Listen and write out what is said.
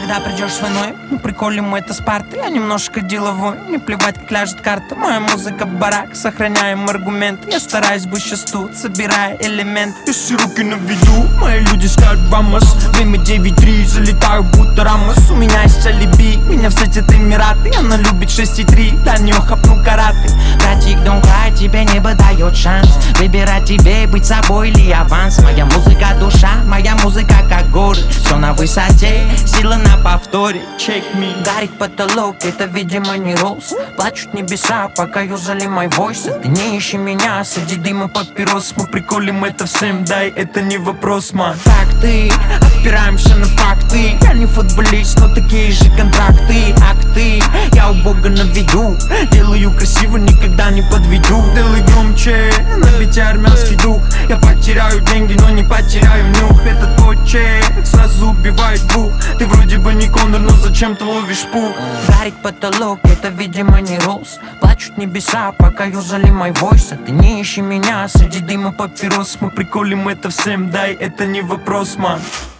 когда придешь с войной. Ну приколим мы это с парты, я немножко деловой. Не плевать, как ляжет карта, моя музыка барак. Сохраняем аргумент, я стараюсь быть сейчас тут, собирая элемент. И все руки на виду, мои люди скажут вамос. Время 9:3, залетаю будто Рамос. У меня есть алиби, меня встретят Эмираты. Она любит 6,3, до нее хапну караты. Братик, don't cry, тебе небо дает шанс выбирать тебе, быть собой или аванс. Моя музыка душа, моя музыка как горы. Все на высоте, сила на повторе. Check me. Горит потолок, это видимо не Роллс. Плачут небеса, пока юзали мой войс. Ты не ищи меня, среди дыма папирос. Мы приколим это всем, дай, это не вопрос, ман. Факты, опираемся на факты. Я не футболист, но такие же контракты. Акты, Я у Бога на виду, делаю красиво, никогда не подведу. Делай громче, на бите армянский дух. Я потеряю деньги, но не потеряю нюх. Это тот чек, сразу убивает двух. Ты вроде бы не Конор, но зачем ты ловишь пух? горит потолок, это видимо не Роллс. Плачут небеса, пока юзали мой войс. Ты не ищи меня, среди дыма папирос. Мы приколим это всем, дай, это не вопрос, ман.